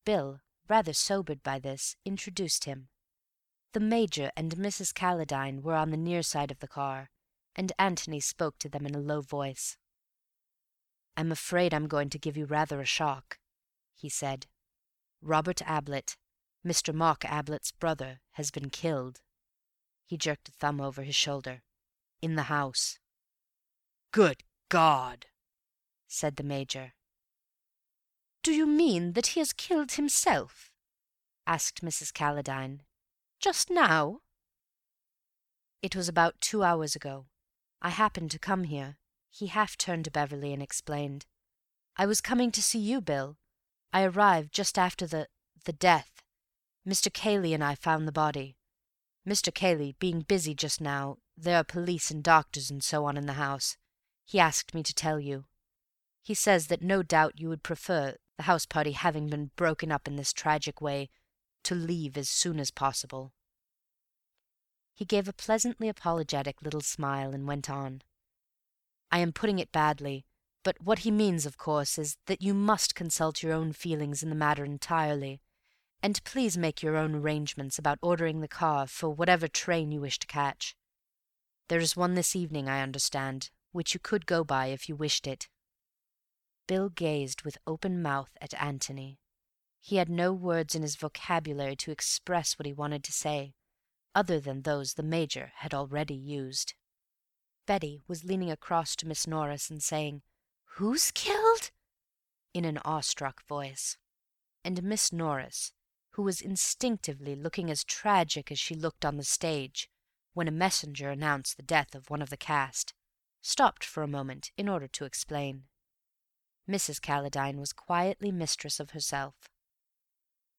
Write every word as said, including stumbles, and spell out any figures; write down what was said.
Bill, rather sobered by this, introduced him. The Major and Missus Calladine were on the near side of the car, and Antony spoke to them in a low voice. "I'm afraid I'm going to give you rather a shock," he said. "Robert Ablett, Mister Mark Ablett's brother, has been killed." He jerked a thumb over his shoulder. "In the house." "Good God!" said the Major. "Do you mean that he has killed himself?" asked Missus Calladine. "Just now?" "It was about two hours ago. I happened to come here." He half turned to Beverley and explained. "I was coming to see you, Bill. I arrived just after the... the death. Mister Cayley and I found the body. Mister Cayley being busy just now, there are police and doctors and so on in the house. He asked me to tell you. He says that no doubt you would prefer, the house party having been broken up in this tragic way, to leave as soon as possible." He gave a pleasantly apologetic little smile and went on. "I am putting it badly, but what he means, of course, is that you must consult your own feelings in the matter entirely, and please make your own arrangements about ordering the car for whatever train you wish to catch. There is one this evening, I understand, which you could go by if you wished it." Bill gazed with open mouth at Antony. He had no words in his vocabulary to express what he wanted to say, other than those the Major had already used. Betty was leaning across to Miss Norris and saying, "Who's killed?" in an awestruck voice, and Miss Norris, who was instinctively looking as tragic as she looked on the stage when a messenger announced the death of one of the cast, stopped for a moment in order to explain. Missus Calladine was quietly mistress of herself.